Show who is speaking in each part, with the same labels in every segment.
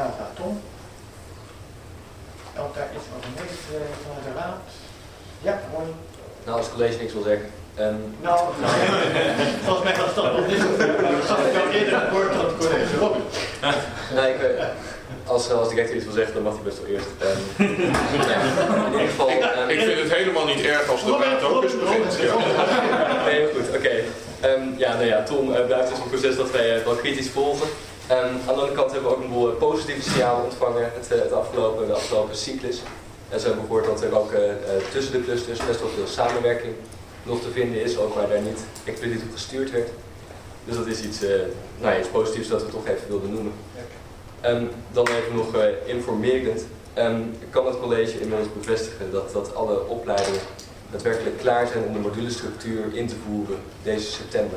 Speaker 1: vraag aan Tom. Ook daar iets over mee van de raad. Ja, mooi.
Speaker 2: Nou, als het college niks wil zeggen.
Speaker 1: Nou, volgens mij was dat nog niet zo ver, maar dat zag ik al eerder het woord van het college. Robin.
Speaker 2: Nee, als directeur iets wil zeggen, dan mag hij best wel eerst. In ieder geval...
Speaker 3: ik vind het helemaal niet erg als de raad ook eens begint.
Speaker 2: Nee, goed, oké. Tom, blijft dus een proces dat wij wel kritisch volgen. Aan de andere kant hebben we ook een boel positieve signalen ontvangen de afgelopen cyclus. En zo hebben we gehoord dat er ook tussen de clusters best wel veel samenwerking nog te vinden is, ook waar daar niet expliciet op gestuurd werd. Dus dat is iets positiefs dat we toch even wilden noemen. Dan even nog informerend. Kan het college inmiddels bevestigen dat alle opleidingen daadwerkelijk klaar zijn om de modulestructuur in te voeren deze september?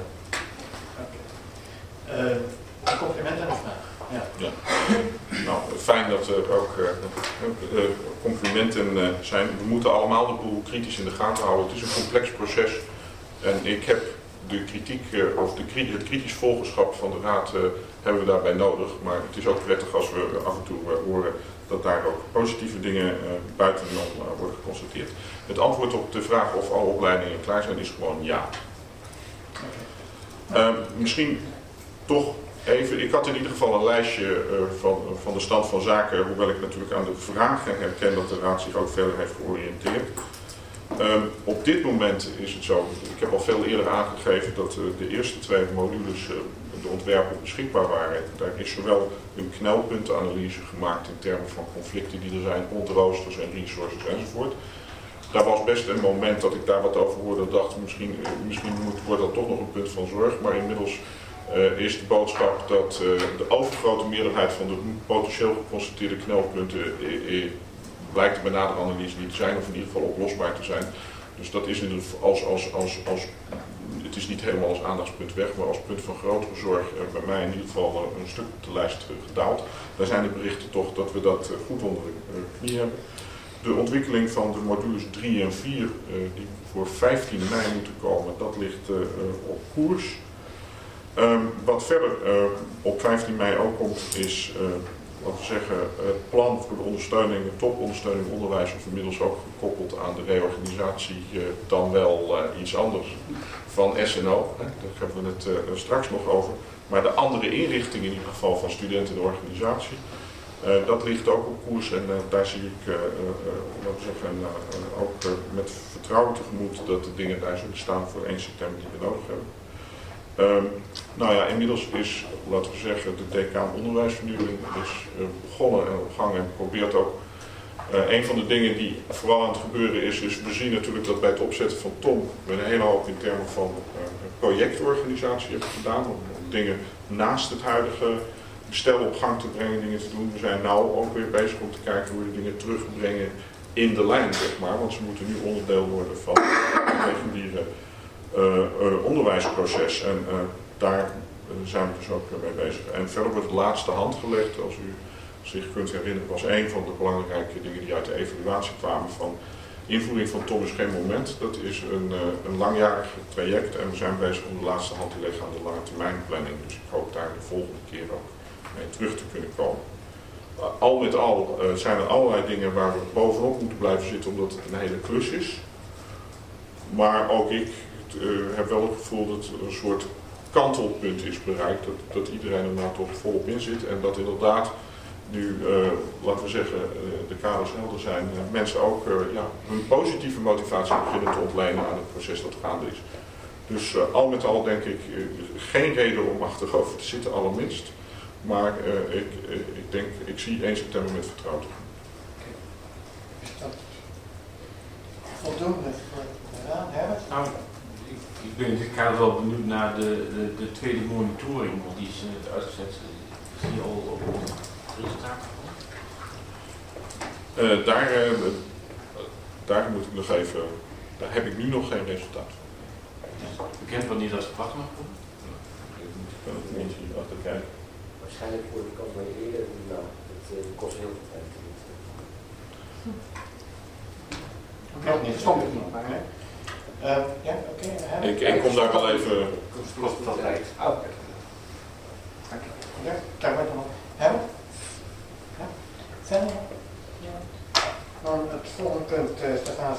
Speaker 1: Een compliment aan de vraag. Ja.
Speaker 3: Nou, fijn dat er ook complimenten zijn. We moeten allemaal de boel kritisch in de gaten houden. Het is een complex proces. En ik heb de kritiek, het kritisch volgerschap van de raad hebben we daarbij nodig. Maar het is ook prettig als we af en toe horen dat daar ook positieve dingen buitenom worden geconstateerd. Het antwoord op de vraag of alle opleidingen klaar zijn is gewoon ja. Misschien toch even, ik had in ieder geval een lijstje van de stand van zaken, hoewel ik natuurlijk aan de vragen herken dat de raad zich ook verder heeft georiënteerd. Op dit moment is het zo, ik heb al veel eerder aangegeven dat de eerste 2 modules, de ontwerpen beschikbaar waren. Daar is zowel een knelpuntenanalyse gemaakt in termen van conflicten die er zijn rond roosters en resources enzovoort. Daar was best een moment dat ik daar wat over hoorde, dacht misschien wordt dat toch nog een punt van zorg, maar inmiddels is de boodschap dat de overgrote meerderheid van de potentieel geconstateerde knelpunten blijkt bij nadere analyse niet te zijn, of in ieder geval oplosbaar te zijn. Dus dat is het is niet helemaal als aandachtspunt weg, maar als punt van grotere zorg bij mij in ieder geval een stuk op de lijst gedaald. Daar zijn de berichten toch dat we dat goed onder de knie hebben. De ontwikkeling van de modules 3 en 4, die voor 15 mei moeten komen, dat ligt op koers. Wat verder op 15 mei ook komt is, laten we zeggen, het plan voor de ondersteuning, de topondersteuning onderwijs, of inmiddels ook gekoppeld aan de reorganisatie, dan wel iets anders van SNO. Daar hebben we het straks nog over. Maar de andere inrichting in ieder geval van studenten en organisatie, dat ligt ook op koers en daar zie ik laten we zeggen, ook met vertrouwen tegemoet dat de dingen daar zullen staan voor 1 september die we nodig hebben. Inmiddels is, laten we zeggen, de decaan onderwijsvernieuwing is begonnen en op gang en probeert ook. Een van de dingen die vooral aan het gebeuren is, we zien natuurlijk dat bij het opzetten van Tom we een hele hoop in termen van projectorganisatie hebben gedaan, om dingen naast het huidige bestel op gang te brengen, dingen te doen. We zijn nu ook weer bezig om te kijken hoe we dingen terugbrengen in de lijn, zeg maar, want ze moeten nu onderdeel worden van het reguliere onderwijsproces en daar zijn we dus ook mee bezig. En verder wordt het laatste hand gelegd, als u zich kunt herinneren, was een van de belangrijke dingen die uit de evaluatie kwamen van invoering van Tom is geen moment. Dat is een langjarig traject en we zijn bezig om de laatste hand te leggen aan de lange termijn planning. Dus ik hoop daar de volgende keer ook mee terug te kunnen komen. Al met al zijn er allerlei dingen waar we bovenop moeten blijven zitten omdat het een hele klus is. Maar ook ik heb wel het gevoel dat er een soort kantelpunt is bereikt, dat iedereen er nou toch volop in zit en dat inderdaad nu, laten we zeggen, de kaders helder zijn, mensen ook hun positieve motivatie beginnen te ontlenen aan het proces dat gaande is. Dus al met al denk ik geen reden om achterover te zitten, allerminst. Maar ik zie 1 september met vertrouwen.
Speaker 1: Is dat voldoende voor de raad, Herbert?
Speaker 4: Nou, ik ben in dit kader wel benieuwd naar de tweede monitoring, want die is uitgezet. Is die al op resultaten van?
Speaker 3: Daar moet ik nog even, daar heb ik nu nog geen resultaat van.
Speaker 4: Bekend wanneer dat verwacht mag worden?
Speaker 3: Ik kan het mensen hier achter kijken.
Speaker 2: Waarschijnlijk voor de kans van eerder, nou, het kost heel veel tijd.
Speaker 1: Oké, stond ik nog maar, hè?
Speaker 3: Ik kom daar wel even.
Speaker 2: Kost veel tijd.
Speaker 1: Ja, daar wordt nog. Herbert?
Speaker 5: Zijn er? Ja. Dan het volgende punt, Stefan